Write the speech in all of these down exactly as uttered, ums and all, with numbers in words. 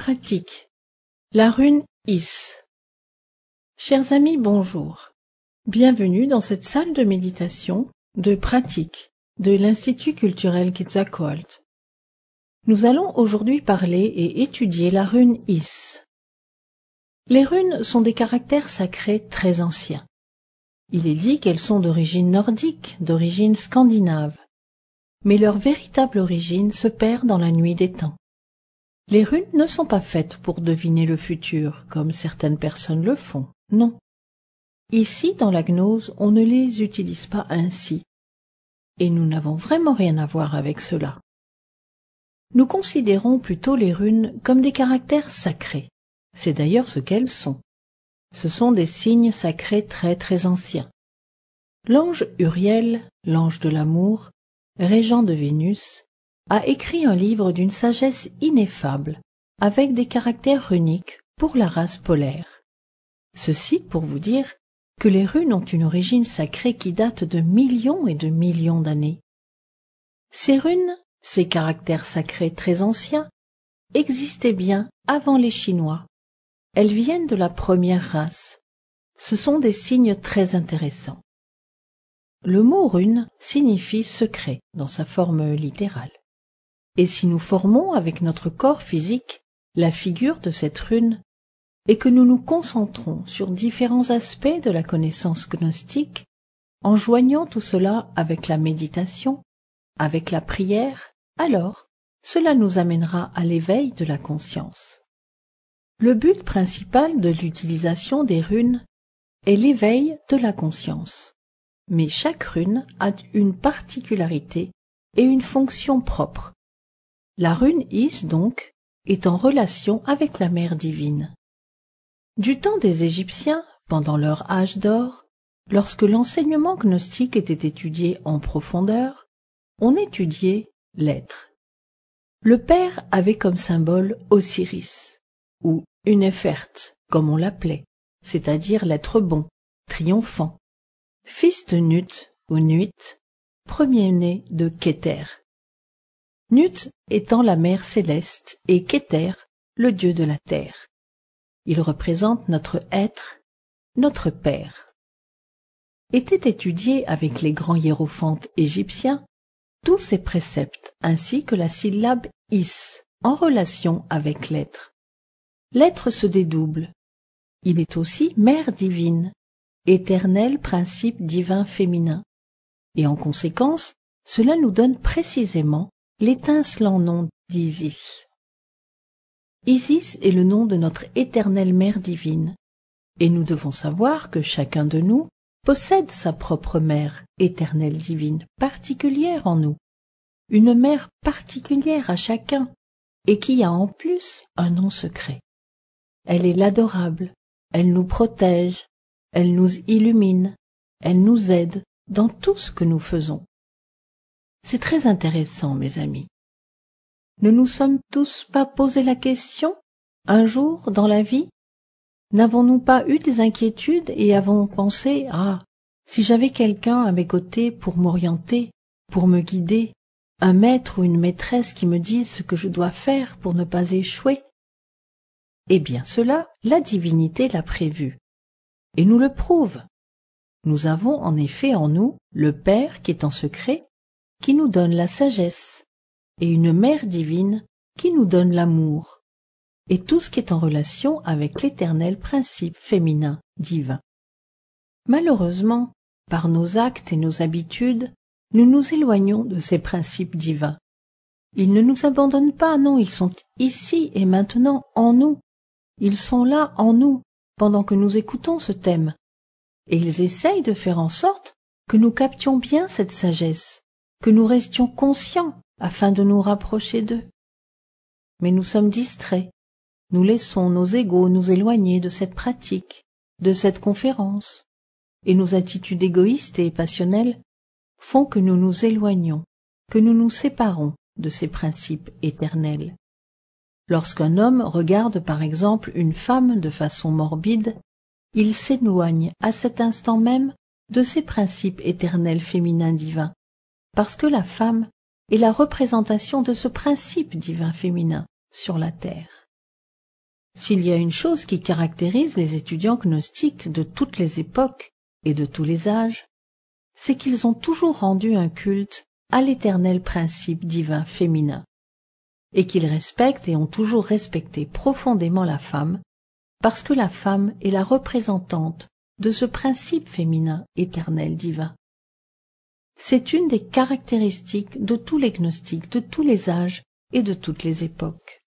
pratique. La rune Is. Chers amis, bonjour. Bienvenue dans cette salle de méditation de pratique de l'Institut culturel Quetzalcoatl. Nous allons aujourd'hui parler et étudier la rune Is. Les runes sont des caractères sacrés très anciens. Il est dit qu'elles sont d'origine nordique, d'origine scandinave. Mais leur véritable origine se perd dans la nuit des temps. Les runes ne sont pas faites pour deviner le futur, comme certaines personnes le font, non. Ici, dans la gnose, on ne les utilise pas ainsi. Et nous n'avons vraiment rien à voir avec cela. Nous considérons plutôt les runes comme des caractères sacrés. C'est d'ailleurs ce qu'elles sont. Ce sont des signes sacrés très très anciens. L'ange Uriel, l'ange de l'amour, régent de Vénus, a écrit un livre d'une sagesse ineffable, avec des caractères runiques pour la race polaire. Ceci pour vous dire que les runes ont une origine sacrée qui date de millions et de millions d'années. Ces runes, ces caractères sacrés très anciens, existaient bien avant les Chinois. Elles viennent de la première race. Ce sont des signes très intéressants. Le mot rune signifie secret dans sa forme littérale. Et si nous formons avec notre corps physique la figure de cette rune, et que nous nous concentrons sur différents aspects de la connaissance gnostique, en joignant tout cela avec la méditation, avec la prière, alors cela nous amènera à l'éveil de la conscience. Le but principal de l'utilisation des runes est l'éveil de la conscience. Mais chaque rune a une particularité et une fonction propre. La rune Is, donc, est en relation avec la mère divine. Du temps des Égyptiens, pendant leur âge d'or, lorsque l'enseignement gnostique était étudié en profondeur, on étudiait l'être. Le père avait comme symbole Osiris, ou Unefert, comme on l'appelait, c'est-à-dire l'être bon, triomphant, fils de Nut ou Nuit, premier-né de Keter. Nut étant la mère céleste et Keter, le dieu de la terre. Il représente notre être, notre père. Étaient étudiés avec les grands hiérophantes égyptiens tous ces préceptes ainsi que la syllabe Is en relation avec l'être. L'être se dédouble. Il est aussi mère divine, éternel principe divin féminin. Et en conséquence, cela nous donne précisément l'étincelant nom d'Isis. Isis est le nom de notre éternelle mère divine, et nous devons savoir que chacun de nous possède sa propre mère éternelle divine particulière en nous, une mère particulière à chacun, et qui a en plus un nom secret. Elle est l'adorable, elle nous protège, elle nous illumine, elle nous aide dans tout ce que nous faisons. C'est très intéressant, mes amis. Ne nous sommes tous pas posé la question, un jour dans la vie? N'avons-nous pas eu des inquiétudes et avons pensé, ah, si j'avais quelqu'un à mes côtés pour m'orienter, pour me guider, un maître ou une maîtresse qui me dise ce que je dois faire pour ne pas échouer? Eh bien cela, la divinité l'a prévu, et nous le prouve. Nous avons en effet en nous le Père qui est en secret, qui nous donne la sagesse, et une mère divine qui nous donne l'amour, et tout ce qui est en relation avec l'éternel principe féminin divin. Malheureusement, par nos actes et nos habitudes, nous nous éloignons de ces principes divins. Ils ne nous abandonnent pas, non, ils sont ici et maintenant en nous. Ils sont là en nous, pendant que nous écoutons ce thème. Et ils essayent de faire en sorte que nous captions bien cette sagesse, que nous restions conscients afin de nous rapprocher d'eux. Mais nous sommes distraits. Nous laissons nos égos nous éloigner de cette pratique, de cette conférence, et nos attitudes égoïstes et passionnelles font que nous nous éloignons, que nous nous séparons de ces principes éternels. Lorsqu'un homme regarde par exemple une femme de façon morbide, il s'éloigne à cet instant même de ces principes éternels féminins divins, parce que la femme est la représentation de ce principe divin féminin sur la terre. S'il y a une chose qui caractérise les étudiants gnostiques de toutes les époques et de tous les âges, c'est qu'ils ont toujours rendu un culte à l'éternel principe divin féminin, et qu'ils respectent et ont toujours respecté profondément la femme, parce que la femme est la représentante de ce principe féminin éternel divin. C'est une des caractéristiques de tous les gnostiques de tous les âges et de toutes les époques.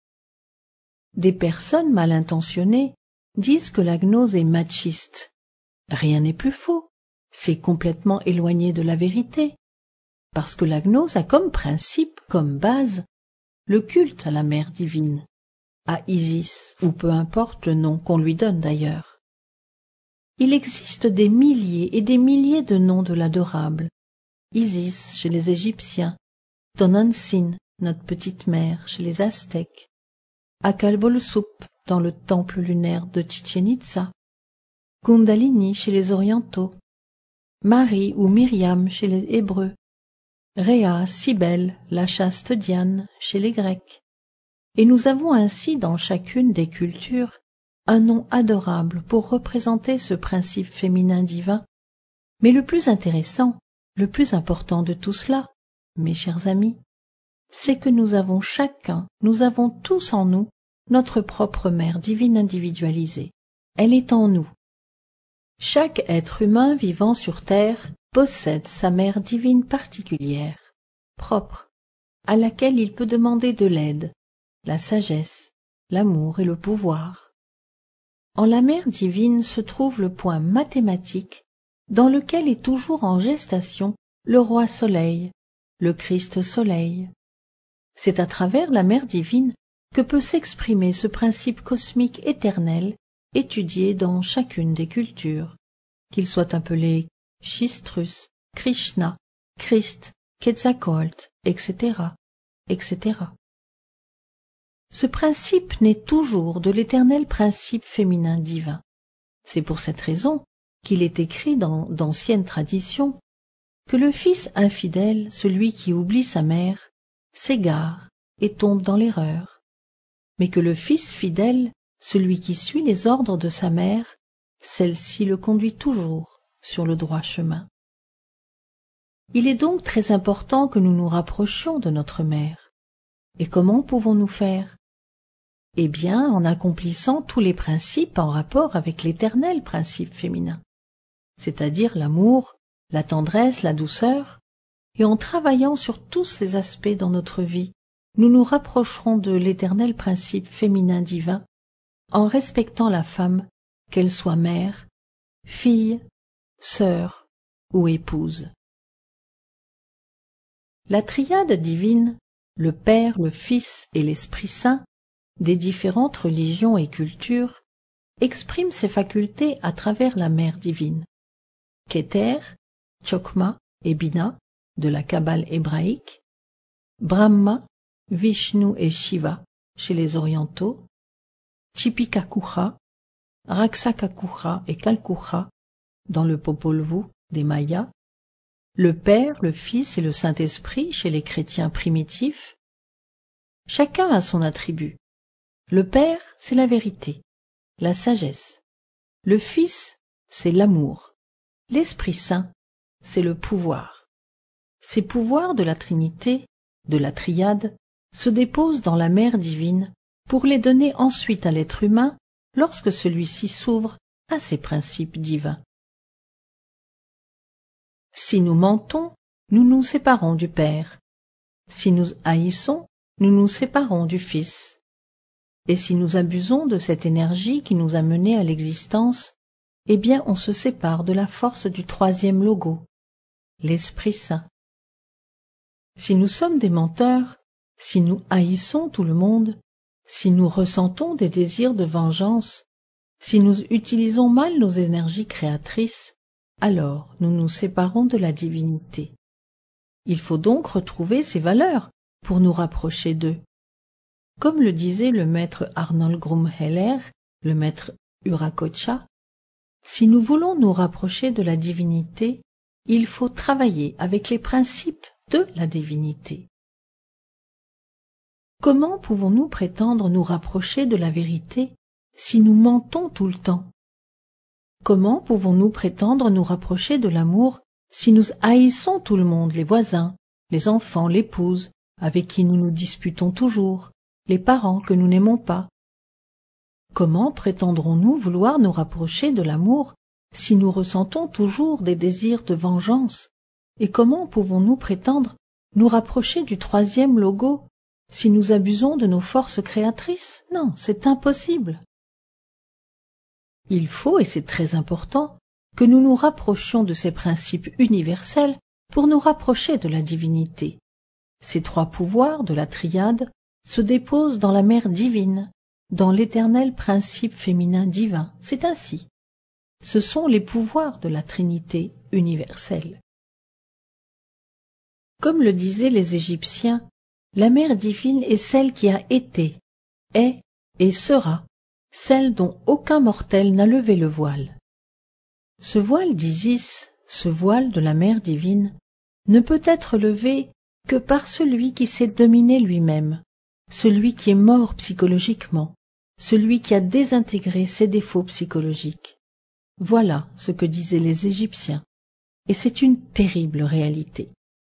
Des personnes mal intentionnées disent que la gnose est machiste. Rien n'est plus faux, c'est complètement éloigné de la vérité, parce que la gnose a comme principe, comme base, le culte à la mère divine, à Isis, ou peu importe le nom qu'on lui donne d'ailleurs. Il existe des milliers et des milliers de noms de l'adorable. Isis chez les Égyptiens, Tonantzin, notre petite mère, chez les Aztèques, Akalbolsup dans le temple lunaire de Chichen Itza, Kundalini chez les Orientaux, Marie ou Myriam chez les Hébreux, Rhea, Cybèle, la chaste Diane chez les Grecs. Et nous avons ainsi dans chacune des cultures un nom adorable pour représenter ce principe féminin divin. Mais le plus intéressant, le plus important de tout cela, mes chers amis, c'est que nous avons chacun, nous avons tous en nous notre propre mère divine individualisée. Elle est en nous. Chaque être humain vivant sur terre possède sa mère divine particulière, propre, à laquelle il peut demander de l'aide, la sagesse, l'amour et le pouvoir. En la mère divine se trouve le point mathématique dans lequel est toujours en gestation le roi soleil, le Christ soleil. C'est à travers la mère divine que peut s'exprimer ce principe cosmique éternel étudié dans chacune des cultures, qu'il soit appelé Shistrus, Krishna, Christ, Quetzalcoatl, et cetera, et cetera. Ce principe naît toujours de l'éternel principe féminin divin. C'est pour cette raison qu'il est écrit dans d'anciennes traditions que le fils infidèle, celui qui oublie sa mère, s'égare et tombe dans l'erreur, mais que le fils fidèle, celui qui suit les ordres de sa mère, celle-ci le conduit toujours sur le droit chemin. Il est donc très important que nous nous rapprochions de notre mère. Et comment pouvons-nous faire? Eh bien, en accomplissant tous les principes en rapport avec l'éternel principe féminin, c'est-à-dire l'amour, la tendresse, la douceur, et en travaillant sur tous ces aspects dans notre vie, nous nous rapprocherons de l'éternel principe féminin divin, en respectant la femme, qu'elle soit mère, fille, sœur ou épouse. La triade divine, le Père, le Fils et l'Esprit Saint, des différentes religions et cultures, exprime ses facultés à travers la mère divine. Keter, Chokma et Bina, de la Kabbale hébraïque, Brahma, Vishnu et Shiva, chez les Orientaux, Chipikakucha, Raksakakucha et Kalkucha, dans le Popol Vuh des Mayas, le Père, le Fils et le Saint-Esprit chez les chrétiens primitifs. Chacun a son attribut. Le Père, c'est la vérité, la sagesse. Le Fils, c'est l'amour. L'Esprit Saint, c'est le pouvoir. Ces pouvoirs de la Trinité, de la Triade, se déposent dans la mère divine pour les donner ensuite à l'être humain lorsque celui-ci s'ouvre à ses principes divins. Si nous mentons, nous nous séparons du Père. Si nous haïssons, nous nous séparons du Fils. Et si nous abusons de cette énergie qui nous a menés à l'existence, eh bien on se sépare de la force du troisième logo, l'Esprit Saint. Si nous sommes des menteurs, si nous haïssons tout le monde, si nous ressentons des désirs de vengeance, si nous utilisons mal nos énergies créatrices, alors nous nous séparons de la divinité. Il faut donc retrouver ces valeurs pour nous rapprocher d'eux. Comme le disait le maître Arnold Grumheller, le maître Urakocha, si nous voulons nous rapprocher de la divinité, il faut travailler avec les principes de la divinité. Comment pouvons-nous prétendre nous rapprocher de la vérité si nous mentons tout le temps? Comment pouvons-nous prétendre nous rapprocher de l'amour si nous haïssons tout le monde, les voisins, les enfants, l'épouse, avec qui nous nous disputons toujours, les parents que nous n'aimons pas? Comment prétendrons-nous vouloir nous rapprocher de l'amour si nous ressentons toujours des désirs de vengeance? Et comment pouvons-nous prétendre nous rapprocher du troisième logo si nous abusons de nos forces créatrices? Non, c'est impossible. Il faut, et c'est très important, que nous nous rapprochions de ces principes universels pour nous rapprocher de la divinité. Ces trois pouvoirs de la triade se déposent dans la mère divine, dans l'éternel principe féminin divin. C'est ainsi. Ce sont les pouvoirs de la Trinité universelle. Comme le disaient les Égyptiens, la mère divine est celle qui a été, est et sera, celle dont aucun mortel n'a levé le voile. Ce voile d'Isis, ce voile de la mère divine, ne peut être levé que par celui qui s'est dominé lui-même, celui qui est mort psychologiquement, celui qui a désintégré ses défauts psychologiques. Voilà ce que disaient les Égyptiens, et c'est une terrible réalité.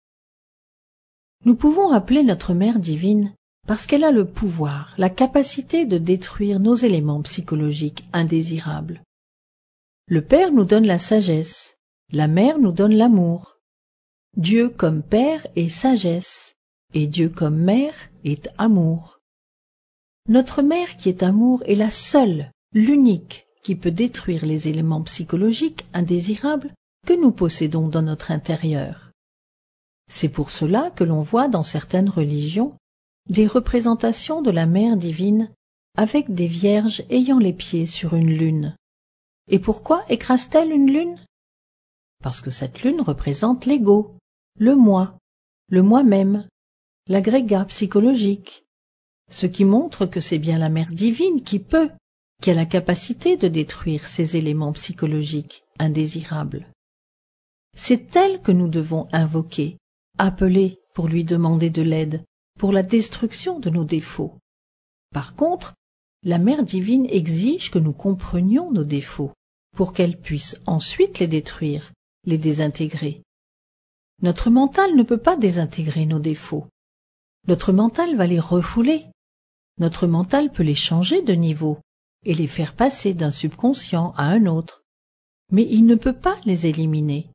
Nous pouvons appeler notre mère divine parce qu'elle a le pouvoir, la capacité de détruire nos éléments psychologiques indésirables. Le Père nous donne la sagesse, la Mère nous donne l'amour. Dieu comme Père est sagesse, et Dieu comme Mère est amour. Notre Mère qui est amour est la seule, l'unique, qui peut détruire les éléments psychologiques indésirables que nous possédons dans notre intérieur. C'est pour cela que l'on voit dans certaines religions des représentations de la Mère divine avec des vierges ayant les pieds sur une lune. Et pourquoi écrase-t-elle une lune? Parce que cette lune représente l'ego, le moi, le moi-même, l'agrégat psychologique, ce qui montre que c'est bien la Mère divine qui peut, qui a la capacité de détruire ces éléments psychologiques indésirables. C'est elle que nous devons invoquer, appeler pour lui demander de l'aide, pour la destruction de nos défauts. Par contre, la Mère divine exige que nous comprenions nos défauts, pour qu'elle puisse ensuite les détruire, les désintégrer. Notre mental ne peut pas désintégrer nos défauts. Notre mental va les refouler. Notre mental peut les changer de niveau et les faire passer d'un subconscient à un autre, mais il ne peut pas les éliminer.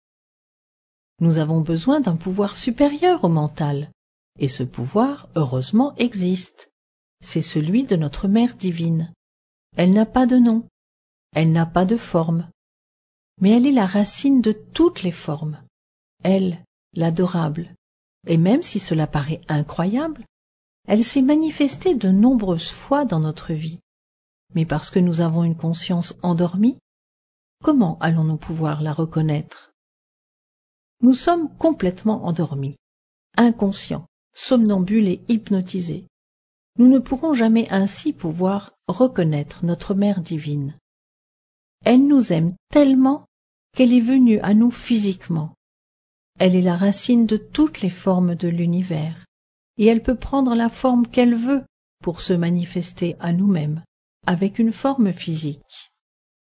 Nous avons besoin d'un pouvoir supérieur au mental, et ce pouvoir, heureusement, existe. C'est celui de notre Mère divine. Elle n'a pas de nom, elle n'a pas de forme, mais elle est la racine de toutes les formes. Elle, l'adorable, et même si cela paraît incroyable, elle s'est manifestée de nombreuses fois dans notre vie. Mais parce que nous avons une conscience endormie, comment allons-nous pouvoir la reconnaître? Nous sommes complètement endormis, inconscients, somnambules et hypnotisés. Nous ne pourrons jamais ainsi pouvoir reconnaître notre Mère divine. Elle nous aime tellement qu'elle est venue à nous physiquement. Elle est la racine de toutes les formes de l'univers, et elle peut prendre la forme qu'elle veut pour se manifester à nous-mêmes, avec une forme physique.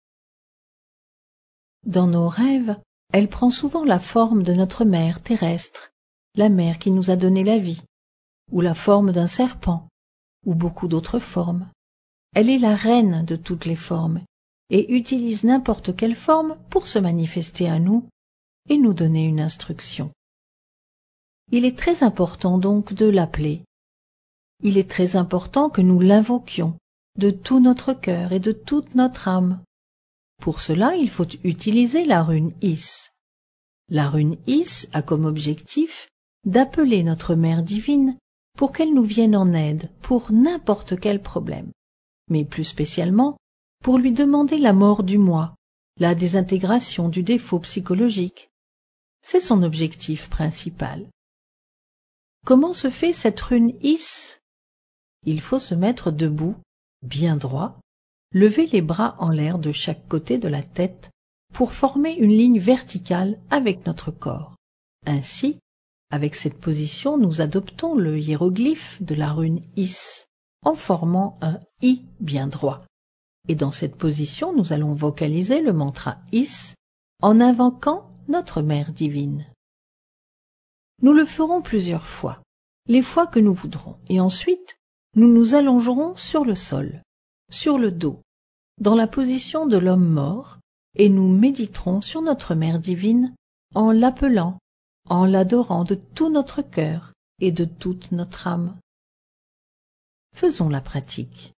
Dans nos rêves, elle prend souvent la forme de notre mère terrestre, la mère qui nous a donné la vie, ou la forme d'un serpent, ou beaucoup d'autres formes. Elle est la reine de toutes les formes, et utilise n'importe quelle forme pour se manifester à nous et nous donner une instruction. Il est très important donc de l'appeler. Il est très important que nous l'invoquions de tout notre cœur et de toute notre âme. Pour cela, il faut utiliser la rune Is. La rune Is a comme objectif d'appeler notre Mère divine pour qu'elle nous vienne en aide pour n'importe quel problème, mais plus spécialement pour lui demander la mort du moi, la désintégration du défaut psychologique. C'est son objectif principal. Comment se fait cette rune Is? Il faut se mettre debout, bien droit, lever les bras en l'air de chaque côté de la tête pour former une ligne verticale avec notre corps. Ainsi, avec cette position, nous adoptons le hiéroglyphe de la rune Is en formant un I bien droit. Et dans cette position, nous allons vocaliser le mantra Is en invoquant notre Mère divine. Nous le ferons plusieurs fois, les fois que nous voudrons, et ensuite, nous nous allongerons sur le sol, sur le dos, dans la position de l'homme mort, et nous méditerons sur notre Mère divine en l'appelant, en l'adorant de tout notre cœur et de toute notre âme. Faisons la pratique.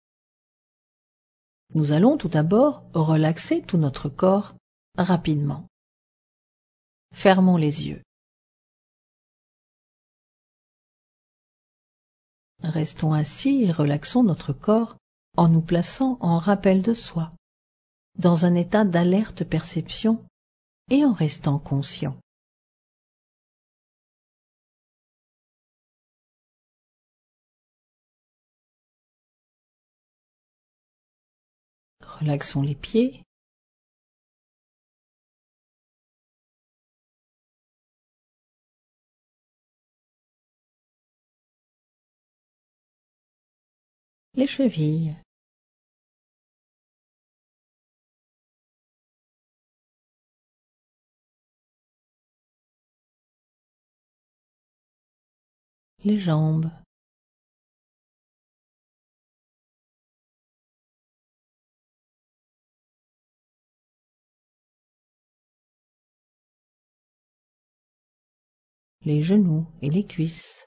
Nous allons tout d'abord relaxer tout notre corps rapidement. Fermons les yeux. Restons assis et relaxons notre corps en nous plaçant en rappel de soi, dans un état d'alerte perception et en restant conscient. Relaxons les pieds, les chevilles, les jambes, les genoux et les cuisses.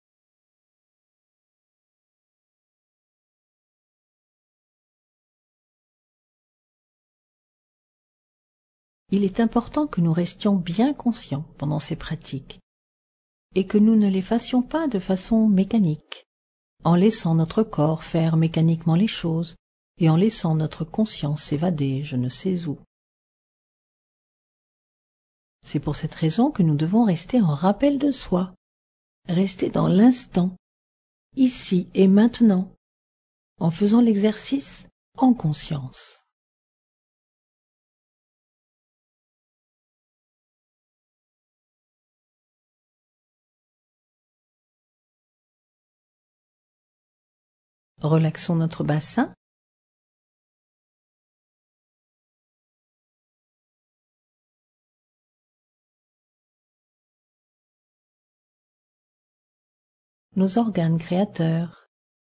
Il est important que nous restions bien conscients pendant ces pratiques et que nous ne les fassions pas de façon mécanique, en laissant notre corps faire mécaniquement les choses et en laissant notre conscience s'évader je ne sais où. C'est pour cette raison que nous devons rester en rappel de soi, rester dans l'instant, ici et maintenant, en faisant l'exercice en conscience. Relaxons notre bassin, nos organes créateurs,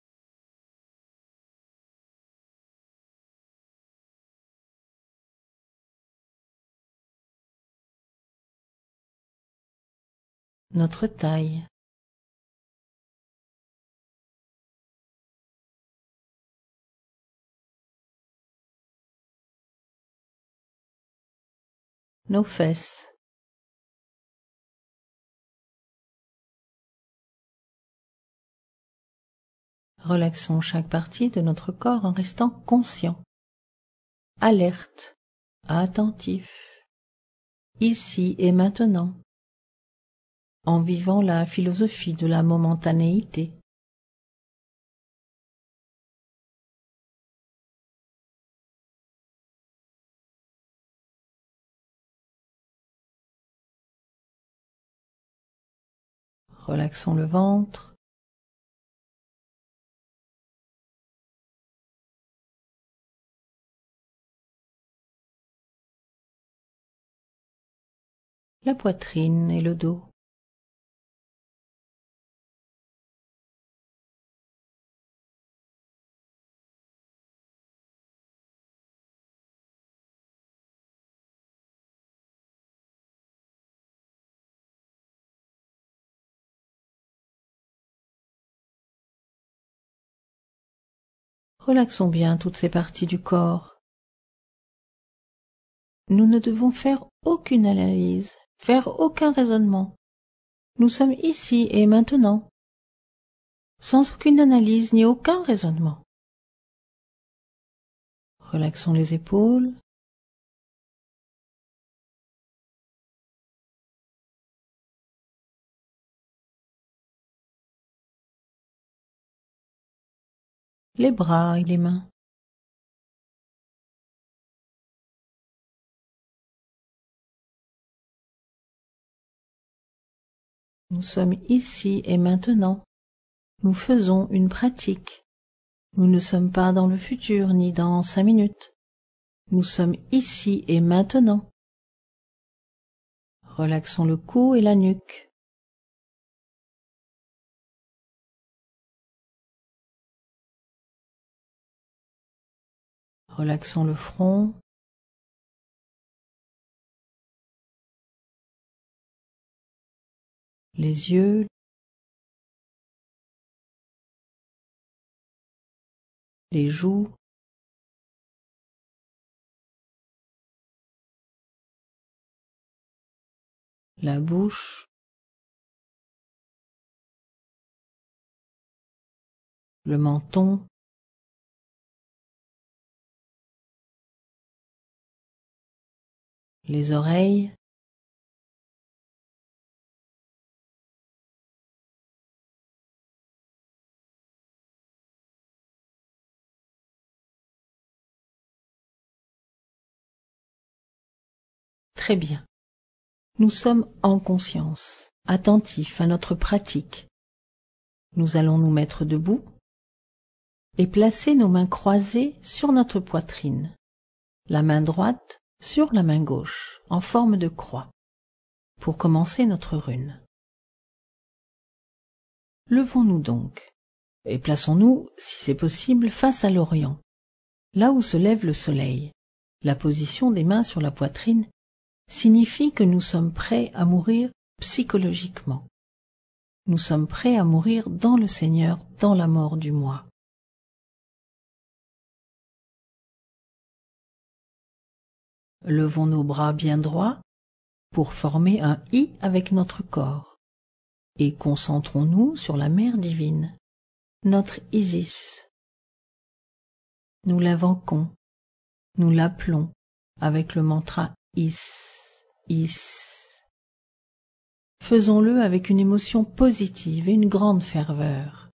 notre taille, nos fesses, relaxons chaque partie de notre corps en restant conscient, alerte, attentif, ici et maintenant, en vivant la philosophie de la momentanéité. Relaxons le ventre, la poitrine et le dos. Relaxons bien toutes ces parties du corps. Nous ne devons faire aucune analyse, faire aucun raisonnement. Nous sommes ici et maintenant, sans aucune analyse ni aucun raisonnement. Relaxons les épaules, les bras et les mains. Nous sommes ici et maintenant. Nous faisons une pratique. Nous ne sommes pas dans le futur ni dans cinq minutes. Nous sommes ici et maintenant. Relaxons le cou et la nuque. Relaxons le front. Les yeux. Les joues. La bouche. Le menton. Les oreilles. Très bien. Nous sommes en conscience, attentifs à notre pratique. Nous allons nous mettre debout et placer nos mains croisées sur notre poitrine, la main droite sur la main gauche, en forme de croix, pour commencer notre rune. Levons-nous donc et plaçons-nous, si c'est possible, face à l'Orient, là où se lève le soleil. La position des mains sur la poitrine signifie que nous sommes prêts à mourir psychologiquement. Nous sommes prêts à mourir dans le Seigneur, dans la mort du moi. Levons nos bras bien droits pour former un I avec notre corps et concentrons-nous sur la Mère divine, notre Isis. Nous l'invoquons, nous l'appelons avec le mantra Is, Is. Faisons-le avec une émotion positive et une grande ferveur.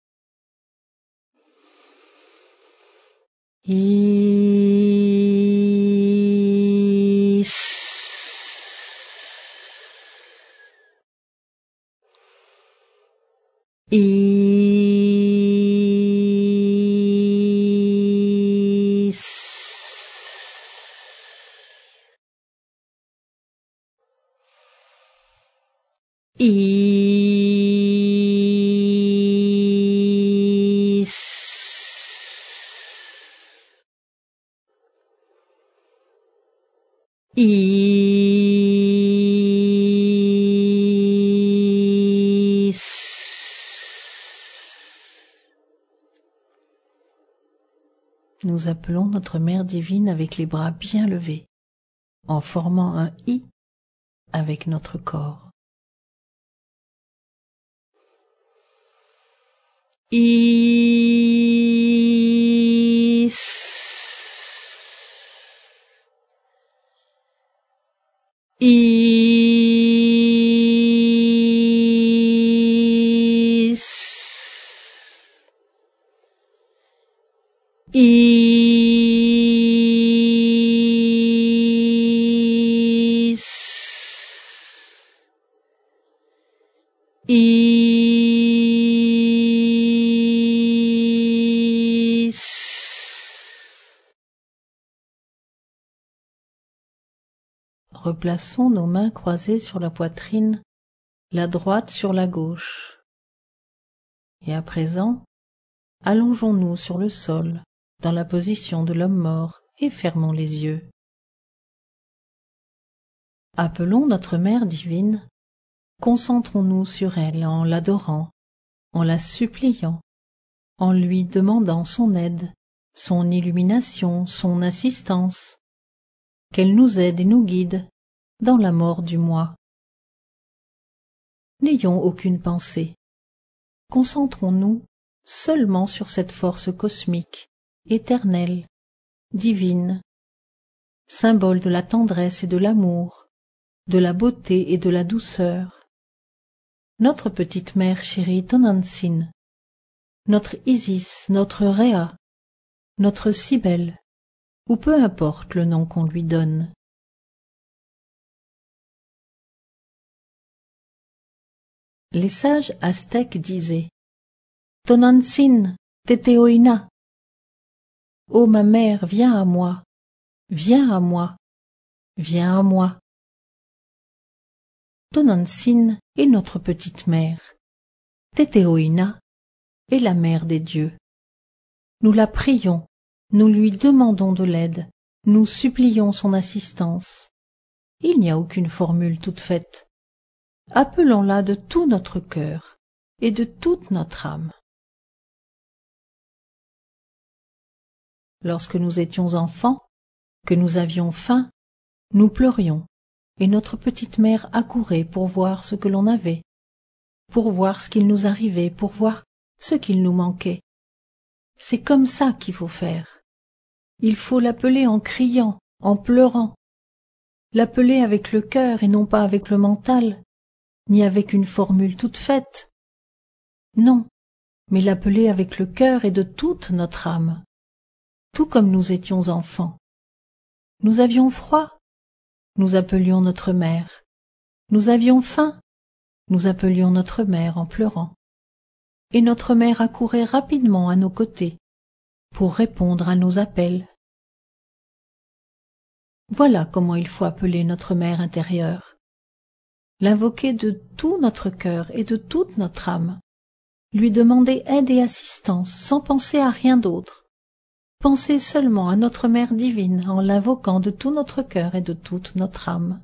Is. Is. Is. Is. Nous appelons notre Mère divine avec les bras bien levés, en formant un I avec notre corps. Is. Is. Is. Is. Replaçons nos mains croisées sur la poitrine, la droite sur la gauche. Et à présent, allongeons-nous sur le sol, dans la position de l'homme mort, et fermons les yeux. Appelons notre Mère divine, concentrons-nous sur elle en l'adorant, en la suppliant, en lui demandant son aide, son illumination, son assistance, qu'elle nous aide et nous guide dans la mort du moi. N'ayons aucune pensée, concentrons-nous seulement sur cette force cosmique, éternelle, divine, symbole de la tendresse et de l'amour, de la beauté et de la douceur. Notre petite mère chérie Tonantzin, notre Isis, notre Réa, notre Cybèle, ou peu importe le nom qu'on lui donne. Les sages aztèques disaient « Tonantzin, Teteoina » Ô ma mère, viens à moi, viens à moi, viens à moi. Tonantzin est notre petite mère. Teteoïna est la mère des dieux. Nous la prions, nous lui demandons de l'aide, nous supplions son assistance. Il n'y a aucune formule toute faite. Appelons-la de tout notre cœur et de toute notre âme. Lorsque nous étions enfants, que nous avions faim, nous pleurions, et notre petite mère accourait pour voir ce que l'on avait, pour voir ce qu'il nous arrivait, pour voir ce qu'il nous manquait. C'est comme ça qu'il faut faire. Il faut l'appeler en criant, en pleurant. L'appeler avec le cœur et non pas avec le mental, ni avec une formule toute faite. Non, mais l'appeler avec le cœur et de toute notre âme. Tout comme nous étions enfants. Nous avions froid, nous appelions notre mère. Nous avions faim, nous appelions notre mère en pleurant. Et notre mère accourait rapidement à nos côtés pour répondre à nos appels. Voilà comment il faut appeler notre mère intérieure. L'invoquer de tout notre cœur et de toute notre âme. Lui demander aide et assistance sans penser à rien d'autre. Penser seulement à notre Mère divine en l'invoquant de tout notre cœur et de toute notre âme.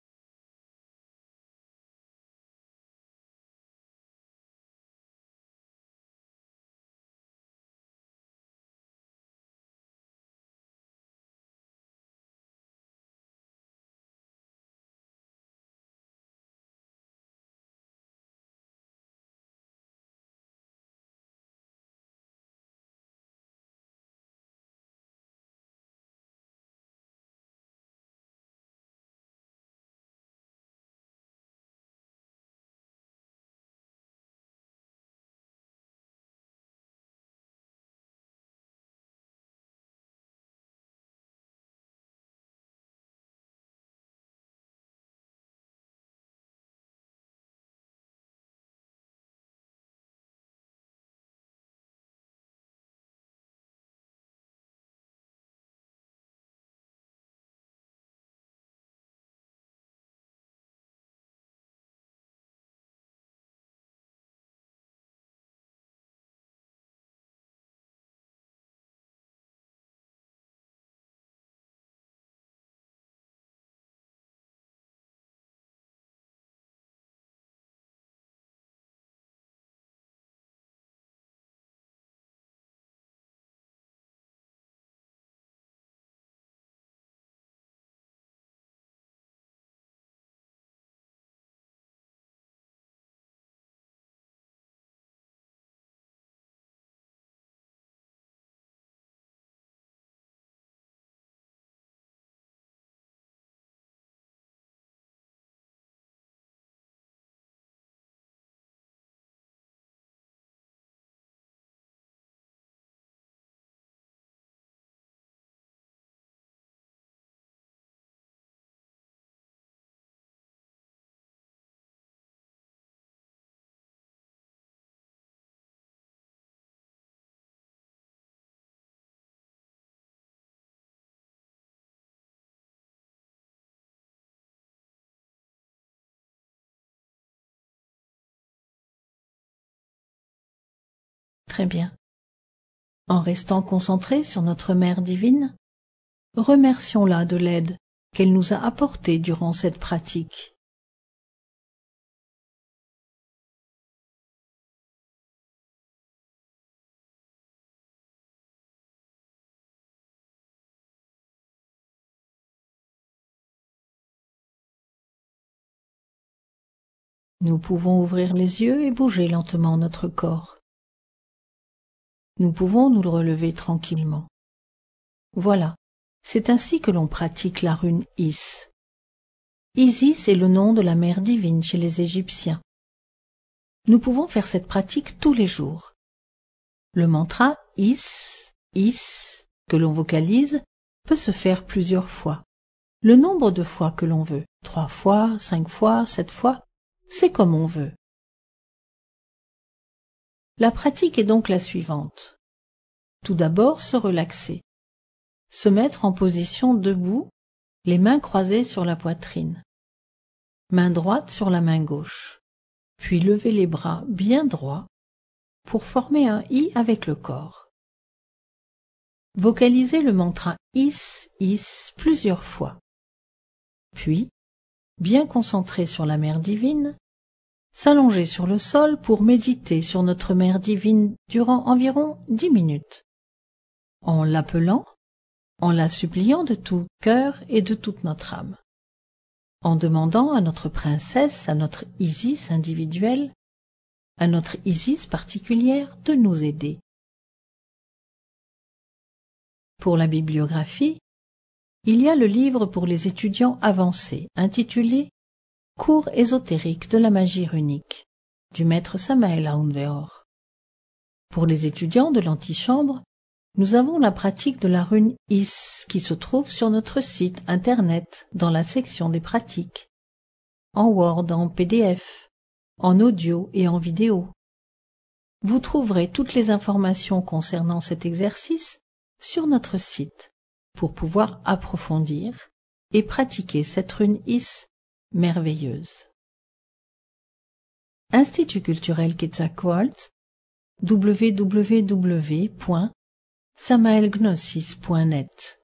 Très bien. En restant concentrés sur notre Mère divine, remercions-la de l'aide qu'elle nous a apportée durant cette pratique. Nous pouvons ouvrir les yeux et bouger lentement notre corps. Nous pouvons nous le relever tranquillement. Voilà, c'est ainsi que l'on pratique la rune Is. Isis est le nom de la mère divine chez les Égyptiens. Nous pouvons faire cette pratique tous les jours. Le mantra Is, Is, que l'on vocalise, peut se faire plusieurs fois. Le nombre de fois que l'on veut, trois fois, cinq fois, sept fois, c'est comme on veut. La pratique est donc la suivante. Tout d'abord, se relaxer. Se mettre en position debout, les mains croisées sur la poitrine. Main droite sur la main gauche. Puis lever les bras bien droits pour former un I avec le corps. Vocalisez le mantra Is, Is plusieurs fois. Puis, bien concentré sur la Mère divine, s'allonger sur le sol pour méditer sur notre Mère divine durant environ dix minutes, en l'appelant, en la suppliant de tout cœur et de toute notre âme, en demandant à notre princesse, à notre Isis individuelle, à notre Isis particulière de nous aider. Pour la bibliographie, il y a le livre pour les étudiants avancés intitulé « Cours ésotériques de la magie runique » du maître Samael Aun Weor. Pour les étudiants de l'antichambre, nous avons la pratique de la rune Is qui se trouve sur notre site internet dans la section des pratiques, en Word, en P D F, en audio et en vidéo. Vous trouverez toutes les informations concernant cet exercice sur notre site pour pouvoir approfondir et pratiquer cette rune Is merveilleuse. Institut culturel Quetzalcoatl, w w w point samael gnosis point net